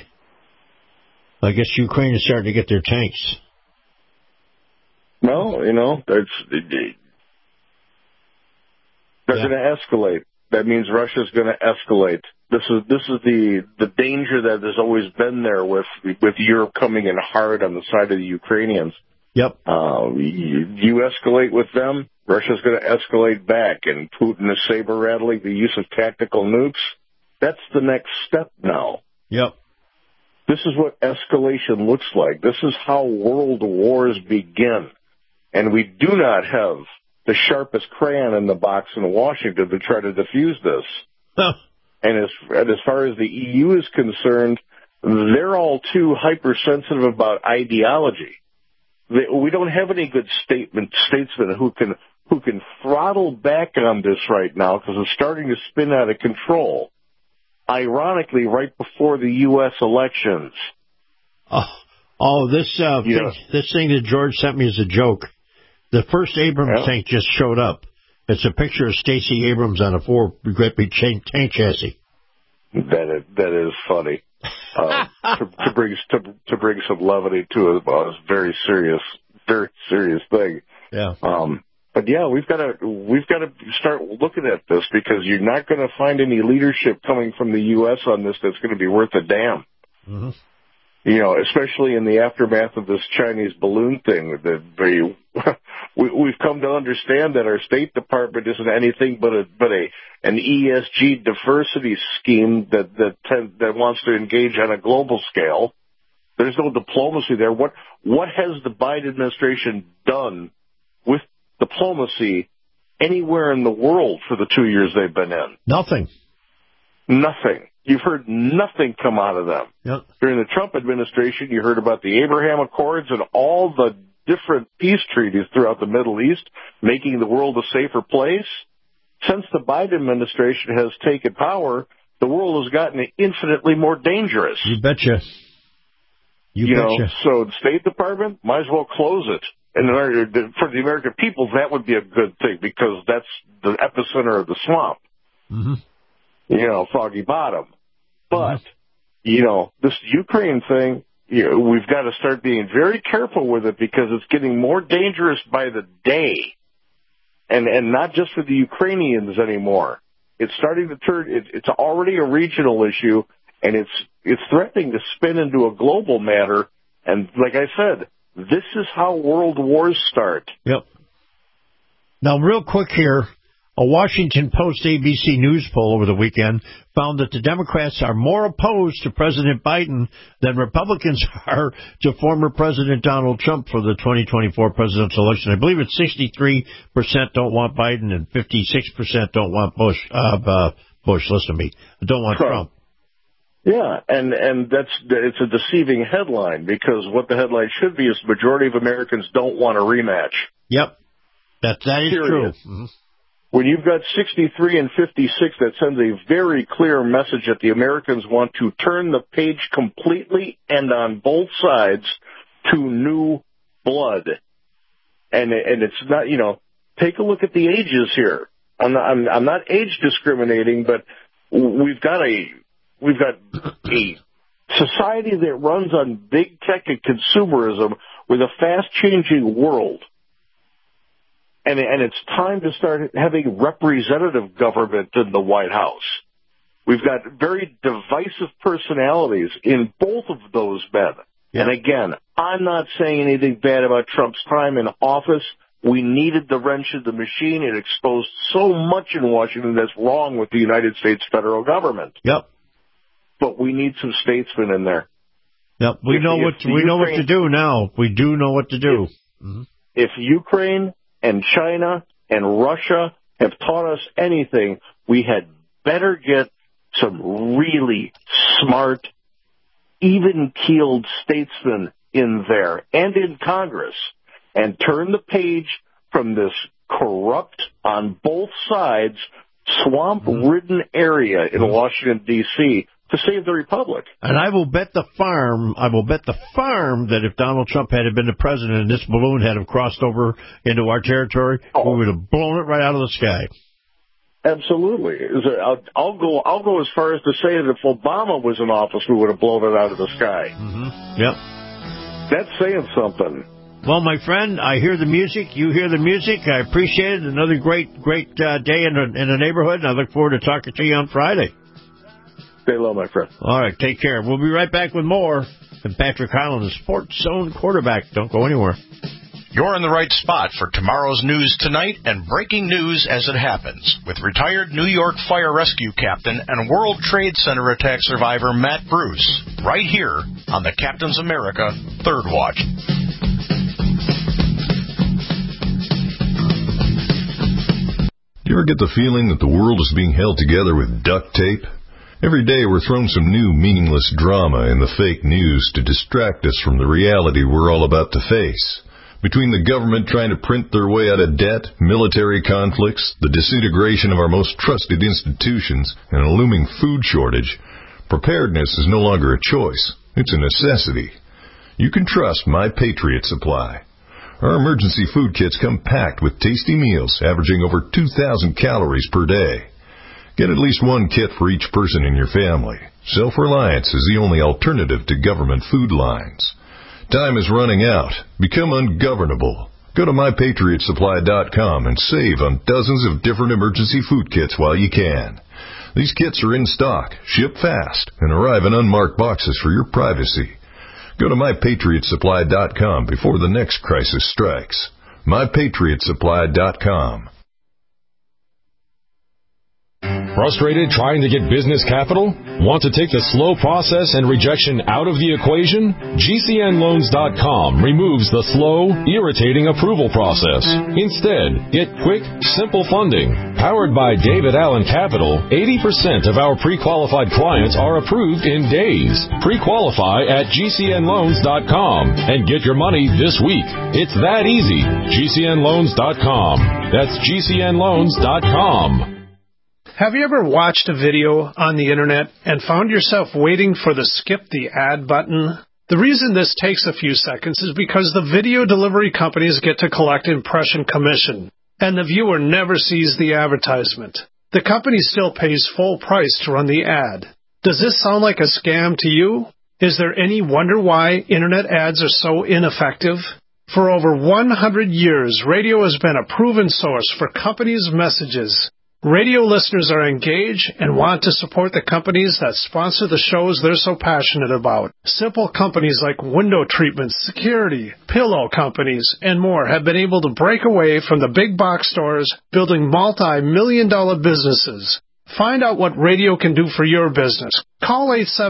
Speaker 5: I guess Ukraine is starting to get their tanks.
Speaker 6: No, they're going to escalate. That means Russia's going to escalate. This is the danger that has always been there with Europe coming in hard on the side of the Ukrainians.
Speaker 5: Yep.
Speaker 6: You escalate with them, Russia's going to escalate back, and Putin is saber-rattling the use of tactical nukes. That's the next step now.
Speaker 5: Yep.
Speaker 6: This is what escalation looks like. This is how world wars begin. And we do not have the sharpest crayon in the box in Washington to try to defuse this.
Speaker 5: Huh.
Speaker 6: And as far as the EU is concerned, they're all too hypersensitive about ideology. We don't have any good statesmen who can throttle back on this right now because it's starting to spin out of control. Ironically, right before the U.S. elections.
Speaker 5: This thing that George sent me is a joke. The first Abrams tank just showed up. It's a picture of Stacey Abrams on a great big tank chassis.
Speaker 6: That is funny. To bring some levity to a very serious thing.
Speaker 5: Yeah.
Speaker 6: But yeah, we've got to start looking at this because you're not going to find any leadership coming from the U.S. on this that's going to be worth a damn.
Speaker 5: Mm-hmm.
Speaker 6: Especially in the aftermath of this Chinese balloon thing. We've come to understand that our State Department isn't anything but an ESG diversity scheme that wants to engage on a global scale. There's no diplomacy there. What has the Biden administration done with diplomacy anywhere in the world for the 2 years they've been in?
Speaker 5: Nothing.
Speaker 6: You've heard nothing come out of them.
Speaker 5: Yep.
Speaker 6: During the Trump administration, you heard about the Abraham Accords and all the different peace treaties throughout the Middle East, making the world a safer place. Since the Biden administration has taken power, the world has gotten infinitely more dangerous.
Speaker 5: You betcha. You
Speaker 6: know,
Speaker 5: betcha.
Speaker 6: so the State Department might as well close it. And for the American people, that would be a good thing because that's the epicenter of the swamp.
Speaker 5: Mm-hmm.
Speaker 6: You know, Foggy Bottom. But, you know, this Ukraine thing, you know, we've got to start being very careful with it because it's getting more dangerous by the day. And not just for the Ukrainians anymore. It's starting to turn, it's already a regional issue, and it's threatening to spin into a global matter. And like I said, this is how world wars start.
Speaker 5: Yep. Now, real quick here, a Washington Post ABC News poll over the weekend found that the Democrats are more opposed to President Biden than Republicans are to former President Donald Trump for the 2024 presidential election. I believe it's 63% don't want Biden and 56% don't want Bush. Listen to me. Don't want Trump.
Speaker 6: Yeah, and it's a deceiving headline because what the headline should be is the majority of Americans don't want a rematch.
Speaker 5: Yep, that is true. Mm-hmm.
Speaker 6: When you've got 63 and 56, that sends a very clear message that the Americans want to turn the page completely and on both sides to new blood. And it's not, you know, take a look at the ages here. I'm not age discriminating, but we've got a society that runs on big tech and consumerism with a fast-changing world. And it's time to start having representative government in the White House. We've got very divisive personalities in both of those men. Yeah. And again, I'm not saying anything bad about Trump's time in office. We needed the wrench in the machine. It exposed so much in Washington that's wrong with the United States federal government.
Speaker 5: Yep.
Speaker 6: But we need some statesmen in there.
Speaker 5: Yep. We know what to do now. We do know what to do.
Speaker 6: If Ukraine and China and Russia have taught us anything, we had better get some really smart, even-keeled statesmen in there and in Congress and turn the page from this corrupt, on both sides, swamp-ridden area in Washington, D.C., to save the republic.
Speaker 5: And I will bet the farm that if Donald Trump had been the president and this balloon had have crossed over into our territory, we would have blown it right out of the sky.
Speaker 6: Absolutely. I'll go as far as to say that if Obama was in office, we would have blown it out of the sky.
Speaker 5: Yep.
Speaker 6: That's saying something.
Speaker 5: Well, my friend, I hear the music. You hear the music. I appreciate it. Another great day in the neighborhood, and I look forward to talking to you on Friday.
Speaker 6: Stay low, my friend.
Speaker 5: All right, take care. We'll be right back with more. And Patrick Holland, the Sports Zone quarterback. Don't go anywhere.
Speaker 2: You're in the right spot for tomorrow's news tonight and breaking news as it happens with retired New York Fire Rescue Captain and World Trade Center attack survivor Matt Bruce, right here on the Captain's America Third Watch.
Speaker 18: Do you ever get the feeling that the world is being held together with duct tape? Every day we're thrown some new meaningless drama in the fake news to distract us from the reality we're all about to face. Between the government trying to print their way out of debt, military conflicts, the disintegration of our most trusted institutions, and a looming food shortage, preparedness is no longer a choice. It's a necessity. You can trust My Patriot Supply. Our emergency food kits come packed with tasty meals averaging over 2,000 calories per day. Get at least one kit for each person in your family. Self-reliance is the only alternative to government food lines. Time is running out. Become ungovernable. Go to MyPatriotSupply.com and save on dozens of different emergency food kits while you can. These kits are in stock, ship fast, and arrive in unmarked boxes for your privacy. Go to MyPatriotSupply.com before the next crisis strikes. MyPatriotSupply.com.
Speaker 11: Frustrated trying to get business capital? Want to take the slow process and rejection out of the equation? GCNLoans.com removes the slow, irritating approval process. Instead, get quick, simple funding. Powered by David Allen Capital, 80% of our pre-qualified clients are approved in days. Pre-qualify at GCNLoans.com and get your money this week. It's that easy. GCNLoans.com. That's GCNLoans.com.
Speaker 19: Have you ever watched a video on the internet and found yourself waiting for the skip the ad button? The reason this takes a few seconds is because the video delivery companies get to collect impression commission, and the viewer never sees the advertisement. The company still pays full price to run the ad. Does this sound like a scam to you? Is there any wonder why Internet ads are so ineffective? For over 100 years, radio has been a proven source for companies' messages. Radio listeners are engaged and want to support the companies that sponsor the shows they're so passionate about. Simple companies like window treatments, security, pillow companies, and more have been able to break away from the big box stores, building multi-million-dollar businesses. Find out what radio can do for your business. Call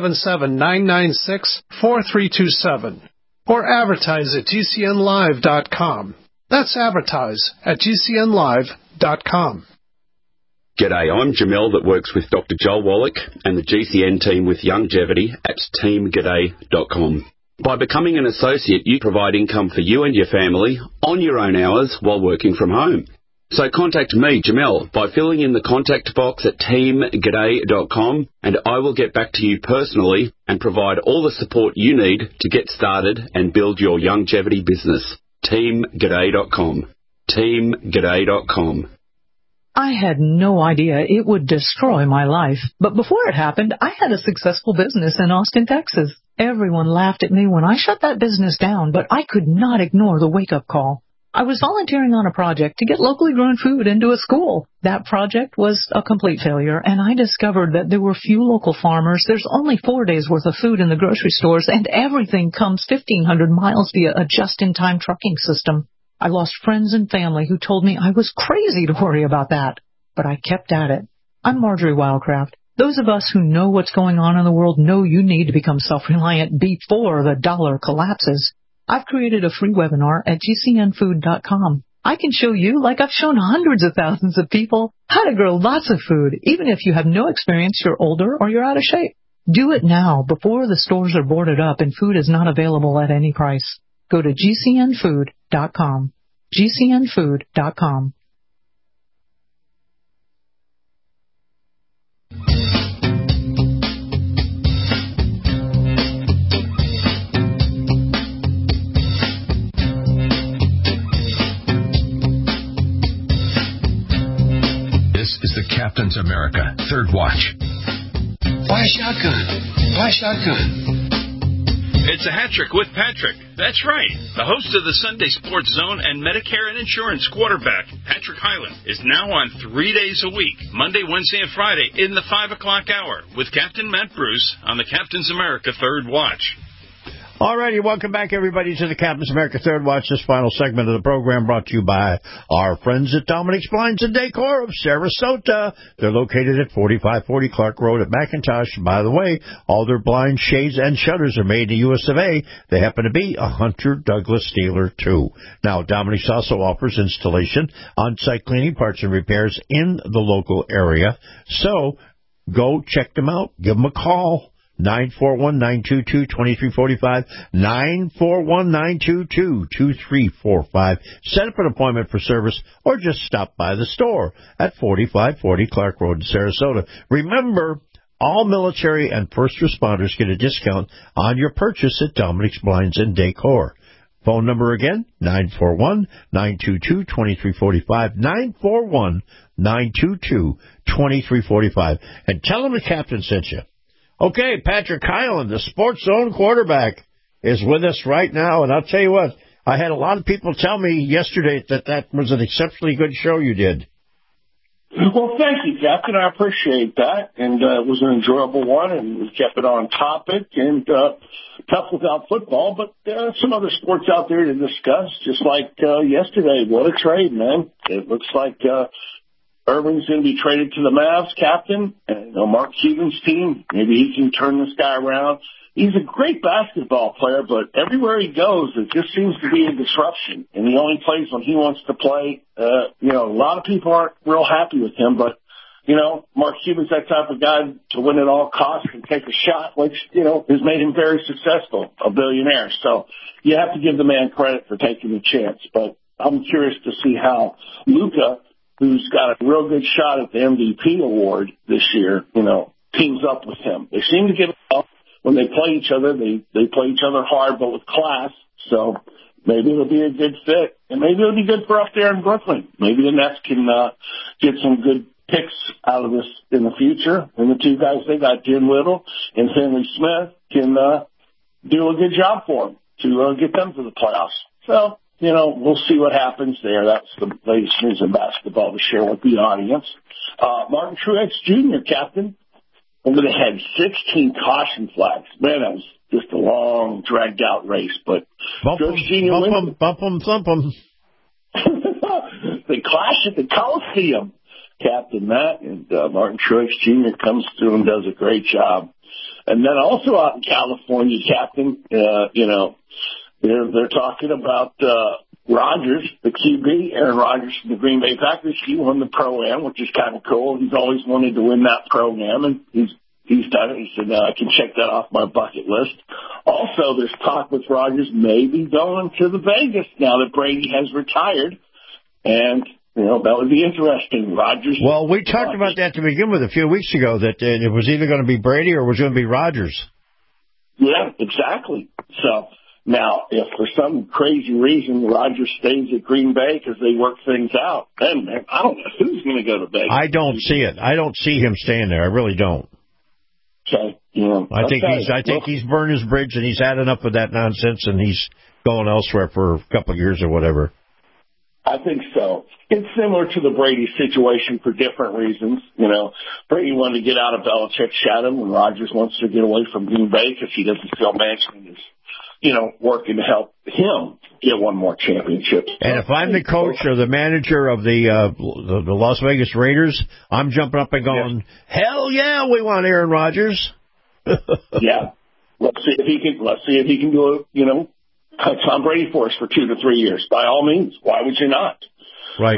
Speaker 19: 877-996-4327 or advertise at GCNlive.com. That's advertise at GCNlive.com.
Speaker 20: G'day, I'm Jamel that works with Dr. Joel Wallach and the GCN team with Longevity at teamg'day.com. By becoming an associate, you provide income for you and your family on your own hours while working from home. So contact me, Jamel, by filling in the contact box at teamg'day.com, and I will get back to you personally and provide all the support you need to get started and build your longevity business. teamg'day.com. teamg'day.com.
Speaker 21: I had no idea it would destroy my life. But before it happened, I had a successful business in Austin, Texas. Everyone laughed at me when I shut that business down, but I could not ignore the wake-up call. I was volunteering on a project to get locally grown food into a school. That project was a complete failure, and I discovered that there were few local farmers. There's only 4 days' worth of food in the grocery stores, and everything comes 1,500 miles via a just-in-time trucking system. I lost friends and family who told me I was crazy to worry about that, but I kept at it. I'm Marjorie Wildcraft. Those of us who know what's going on in the world know you need to become self-reliant before the dollar collapses. I've created a free webinar at GCNfood.com. I can show you, like I've shown hundreds of thousands of people, how to grow lots of food, even if you have no experience, you're older, or you're out of shape. Do it now, before the stores are boarded up and food is not available at any price. Go to GCNfood.com. GCNfood.com.
Speaker 22: This is the Captain's America Third Watch.
Speaker 4: Buy a shotgun. Buy a shotgun.
Speaker 23: It's a hat trick with Patrick. That's right. The host of the Sunday Sports Zone and Medicare and Insurance quarterback, Patrick Hyland, is now on 3 days a week, Monday, Wednesday, and Friday in the 5 o'clock hour with Captain Matt Bruce on the Captain's America Third Watch.
Speaker 5: All righty, welcome back, everybody, to the Captain's America Third Watch. This final segment of the program brought to you by our friends at Dominic's Blinds and Decor of Sarasota. They're located at 4540 Clark Road at McIntosh. By the way, all their blinds, shades, and shutters are made in the U.S. of A. They happen to be a Hunter Douglas dealer, too. Now, Dominic's also offers installation, on-site cleaning, parts, and repairs in the local area. So, go check them out. Give them a call. 941-922-2345, 941-922-2345. Set up an appointment for service or just stop by the store at 4540 Clark Road in Sarasota. Remember, all military and first responders get a discount on your purchase at Dominic's Blinds and Decor. Phone number again, 941-922-2345, 941-922-2345. And tell them the captain sent you. Okay, Patrick Hyland, the Sports Zone quarterback, is with us right now. And I'll tell you what, I had a lot of people tell me yesterday that was an exceptionally good show you did.
Speaker 24: Well, thank you, Captain. I appreciate that. And it was an enjoyable one, and we kept it on topic and tough without football. But some other sports out there to discuss, just like yesterday. What a trade, man. It looks like Irving's going to be traded to the Mavs, Captain, and Mark Cuban's team. Maybe he can turn this guy around. He's a great basketball player, but everywhere he goes, it just seems to be a disruption. And he only plays when he wants to play. A lot of people aren't real happy with him, but, Mark Cuban's that type of guy to win at all costs and take a shot, which, has made him very successful, a billionaire. So you have to give the man credit for taking the chance. But I'm curious to see how Luka, who's got a real good shot at the MVP award this year, teams up with him. They seem to get along. when they play each other, they play each other hard, but with class. So maybe it'll be a good fit, and maybe it'll be good for up there in Brooklyn. Maybe the Nets can get some good picks out of this in the future. And the two guys they got, Jim Little and Finley Smith, can do a good job for them to get them to the playoffs. So, we'll see what happens there. That's the latest news in basketball to share with the audience. Martin Truex Jr., captain, over the head, 16 caution flags. Man, that was just a long, dragged-out race. But Truex Jr. wins.
Speaker 5: Bump them, thump them.
Speaker 24: They clash at the Coliseum. Captain Matt and Martin Truex Jr. comes through and does a great job. And then also out in California, Captain, they're talking about Rodgers, the QB, Aaron Rodgers from the Green Bay Packers. He won the Pro-Am, which is kind of cool. He's always wanted to win that Pro-Am, and he's done it. He said, I can check that off my bucket list. Also, there's talk with Rodgers maybe going to the Vegas now that Brady has retired. And that would be interesting. Rodgers.
Speaker 5: Well, we talked about that to begin with a few weeks ago, that it was either going to be Brady or it was going to be Rodgers.
Speaker 24: Yeah, exactly. So now, if for some crazy reason Rodgers stays at Green Bay because they work things out, then I don't know who's going to go to Vegas.
Speaker 5: I don't see it. I don't see him staying there. I really don't.
Speaker 24: Okay.
Speaker 5: I think he's burned his bridge and he's had enough of that nonsense and he's going elsewhere for a couple of years or whatever.
Speaker 24: I think so. It's similar to the Brady situation for different reasons. Brady wanted to get out of Belichick's shadow, and Rodgers wants to get away from Green Bay because he doesn't feel management is, working to help him get one more championship.
Speaker 5: And if I'm the coach or the manager of the Las Vegas Raiders, I'm jumping up and going, hell yeah, we want Aaron Rodgers.
Speaker 24: Yeah. Let's see if he can do it, Tom Brady for us for 2 to 3 years. By all means, why would you not?
Speaker 5: Right.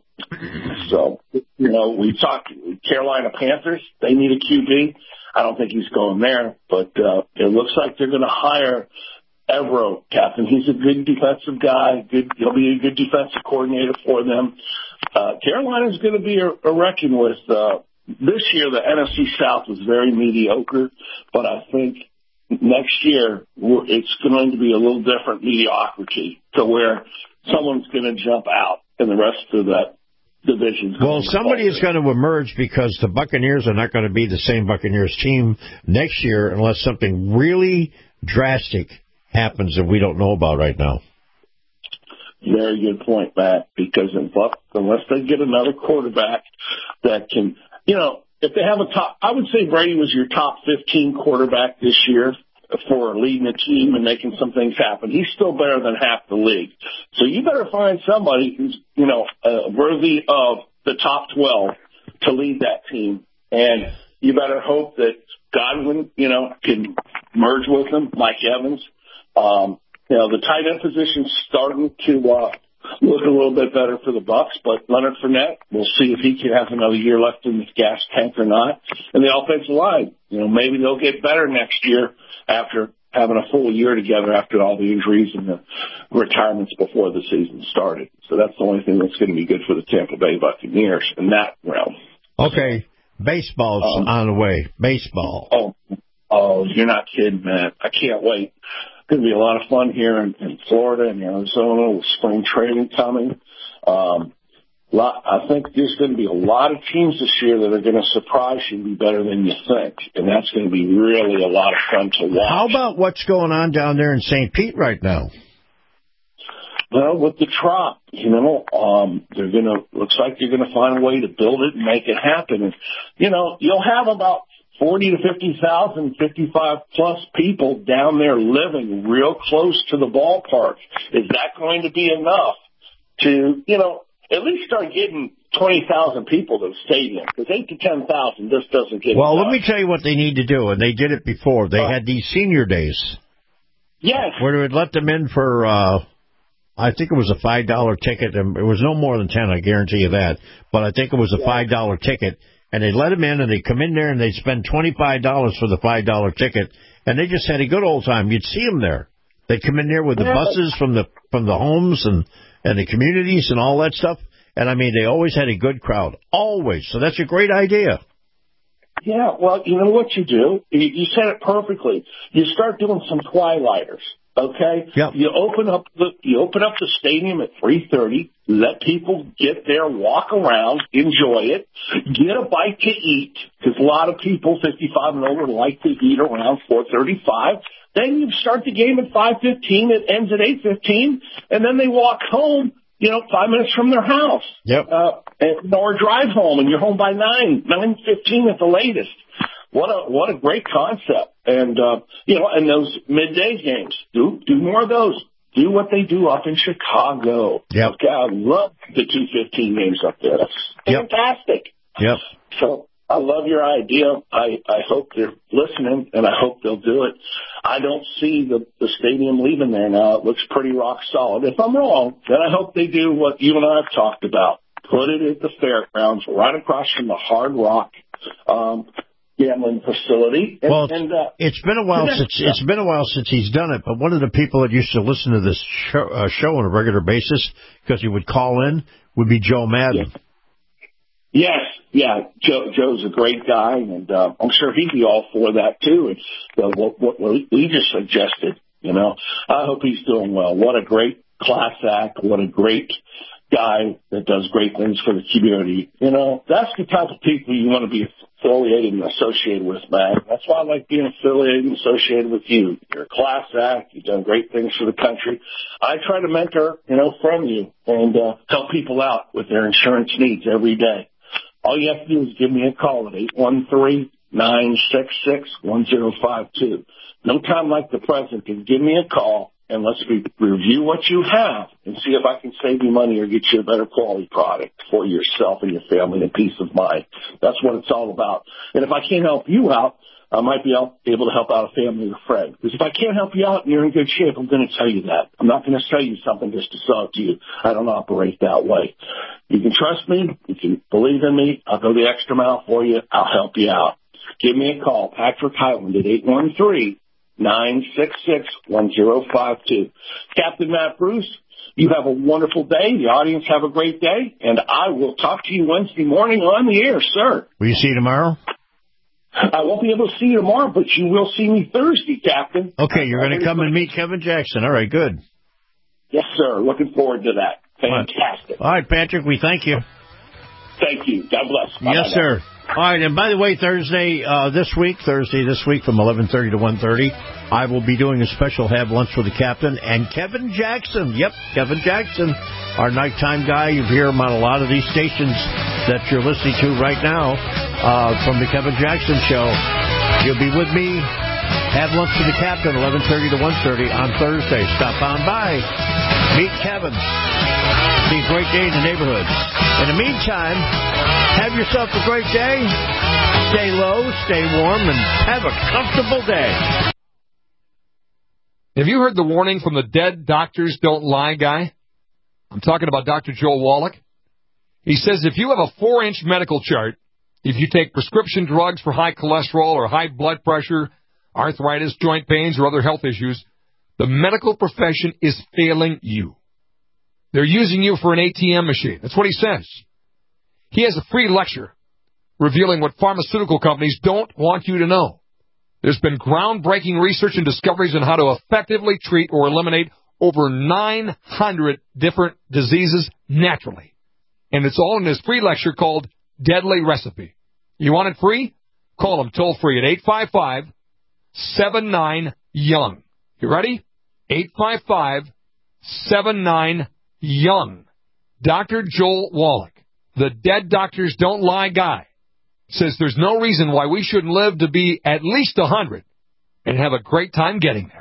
Speaker 24: So, we talked Carolina Panthers. They need a QB. I don't think he's going there, but it looks like they're going to hire Evero, Captain. He's a good defensive guy. He'll be a good defensive coordinator for them. Carolina's going to be a reckon with. This year, the NFC South was very mediocre, but I think next year, it's going to be a little different mediocrity to where someone's going to jump out and the rest of that division.
Speaker 5: Well, somebody is going to emerge because the Buccaneers are not going to be the same Buccaneers team next year unless something really drastic happens that we don't know about right now.
Speaker 24: Very good point, Matt, because unless they get another quarterback that can, if they have I would say Brady was your top 15 quarterback this year for leading a team and making some things happen. He's still better than half the league. So you better find somebody who's, worthy of the top 12 to lead that team. And you better hope that Godwin, can merge with them, Mike Evans. The tight end position's starting to look a little bit better for the Bucs, but Leonard Fournette, we'll see if he can have another year left in his gas tank or not. And the offensive line, maybe they'll get better next year after having a full year together after all the injuries and the retirements before the season started. So that's the only thing that's going to be good for the Tampa Bay Buccaneers in that realm.
Speaker 5: Okay, baseball's on the way. Baseball.
Speaker 24: Oh, you're not kidding, man. I can't wait. It's going to be a lot of fun here in Florida and Arizona with spring training coming. I think there's going to be a lot of teams this year that are going to surprise you and be better than you think. And that's going to be really a lot of fun to watch.
Speaker 5: How about what's going on down there in St. Pete right now?
Speaker 24: Well, with the Trop, looks like they're going to find a way to build it and make it happen. And, you'll have about 40 to 50,000, 55-plus people down there living real close to the ballpark. Is that going to be enough to, at least start getting 20,000 people to the stadium? Because 8 to 10,000 just doesn't get enough.
Speaker 5: Let me tell you what they need to do, and they did it before. They had these senior days.
Speaker 24: Yes.
Speaker 5: Where they would let them in for, I think it was a $5 ticket. And it was no more than 10, I guarantee you that. But I think it was a $5 ticket. And they let them in, and they come in there, and they spend $25 for the $5 ticket, and they just had a good old time. You'd see them there. They'd come in there with the buses from the homes and the communities and all that stuff. And, I mean, they always had a good crowd. Always. So that's a great idea.
Speaker 24: Yeah, well, you know what you do? You said it perfectly. You start doing some twilighters, okay?
Speaker 5: Yep.
Speaker 24: You open up the stadium at 3:30. Let people get there, walk around, enjoy it, get a bite to eat, because a lot of people 55 and over like to eat around 4:35. Then you start the game at 5:15. It ends at 8:15, and then they walk home, 5 minutes from their house.
Speaker 5: Yep.
Speaker 24: Or drive home, and you're home by 9:15 at the latest. What a great concept. And, and those midday games, do more of those. Do what they do up in Chicago.
Speaker 5: Yep.
Speaker 24: Okay, I love the 2:15 games up there. That's fantastic.
Speaker 5: Yep.
Speaker 24: So I love your idea. I hope they're listening, and I hope they'll do it. I don't see the stadium leaving there now. It looks pretty rock solid. If I'm wrong, then I hope they do what you and I have talked about. Put it at the fairgrounds right across from the Hard Rock gambling facility.
Speaker 5: It's been a while since he's done it. But one of the people that used to listen to this show on a regular basis, because he would call in, would be Joe Madden.
Speaker 24: Yes, yeah. Joe's a great guy, and I'm sure he'd be all for that too. And what we just suggested, I hope he's doing well. What a great class act! What a great guy that does great things for the community. That's the type of people you want to be affiliated and associated with, man. That's why I like being affiliated and associated with you. You're a class act. You've done great things for the country. I try to mentor, from you and help people out with their insurance needs every day. All you have to do is give me a call at 813-966-1052. No time like the present to give me a call, and let's review what you have and see if I can save you money or get you a better quality product for yourself and your family and peace of mind. That's what it's all about. And if I can't help you out, I might be able to help out a family or friend. Because if I can't help you out and you're in good shape, I'm going to tell you that. I'm not going to sell you something just to sell it to you. I don't operate that way. You can trust me. You can believe in me. I'll go the extra mile for you. I'll help you out. Give me a call, Patrick Highland at 813-966-1052. Captain Matt Bruce, you have a wonderful day. The audience have a great day. And I will talk to you Wednesday morning on the air, sir.
Speaker 5: Will you see you tomorrow?
Speaker 24: I won't be able to see you tomorrow, but you will see me Thursday, Captain.
Speaker 5: Okay, you're going to come and meet Kevin Jackson. All right, good.
Speaker 24: Yes, sir. Looking forward to that. Fantastic.
Speaker 5: All right, Patrick, we thank you.
Speaker 24: Thank you. God bless. Bye-bye.
Speaker 5: Yes, sir. All right, and by the way, Thursday this week from 11:30 to 1:30, I will be doing a special Have Lunch with the Captain and Kevin Jackson. Yep, Kevin Jackson, our nighttime guy. You hear him on a lot of these stations that you're listening to right now from the Kevin Jackson Show. He'll be with me. Have Lunch with the Captain, 11:30 to 1:30 on Thursday. Stop on by. Meet Kevin. Be a great day in the neighborhood. In the meantime, have yourself a great day. Stay low, stay warm, and have a comfortable day.
Speaker 1: Have you heard the warning from the Dead Doctors Don't Lie guy? I'm talking about Dr. Joel Wallach. He says if you have a 4-inch medical chart, if you take prescription drugs for high cholesterol or high blood pressure, arthritis, joint pains, or other health issues, the medical profession is failing you. They're using you for an ATM machine. That's what he says. He has a free lecture revealing what pharmaceutical companies don't want you to know. There's been groundbreaking research and discoveries on how to effectively treat or eliminate over 900 different diseases naturally. And it's all in his free lecture called Deadly Recipe. You want it free? Call him toll free at 855-79-YOUNG. You ready? 855-79-YOUNG. Dr. Joel Wallach, the Dead Doctors Don't Lie guy, says there's no reason why we shouldn't live to be at least 100 and have a great time getting there.